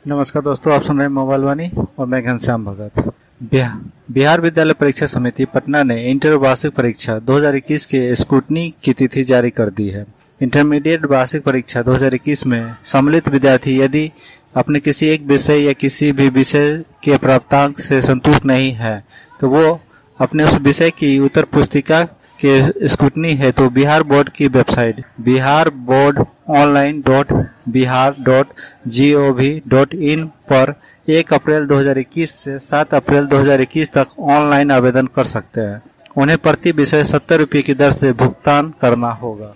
नमस्कार दोस्तों, आप सुन रहे हैं मोबाइल वाणी और मैं घनश्याम भगत। बिहार विद्यालय परीक्षा समिति पटना ने इंटर वार्षिक परीक्षा 2021 के स्क्रूटनी की तिथि जारी कर दी है। इंटरमीडिएट वार्षिक परीक्षा 2021 में सम्मिलित विद्यार्थी यदि अपने किसी एक विषय या किसी भी विषय के प्राप्तांक से संतुष्ट नहीं है तो वो अपने उस विषय की उत्तर पुस्तिका के स्क्रूटनी है तो बिहार बोर्ड की वेबसाइट biharboardonline.bihar.gov.in पर 1 अप्रैल 2021 से 7 अप्रैल 2021 तक ऑनलाइन आवेदन कर सकते हैं। उन्हें प्रति विषय 70 रुपये की दर से भुगतान करना होगा।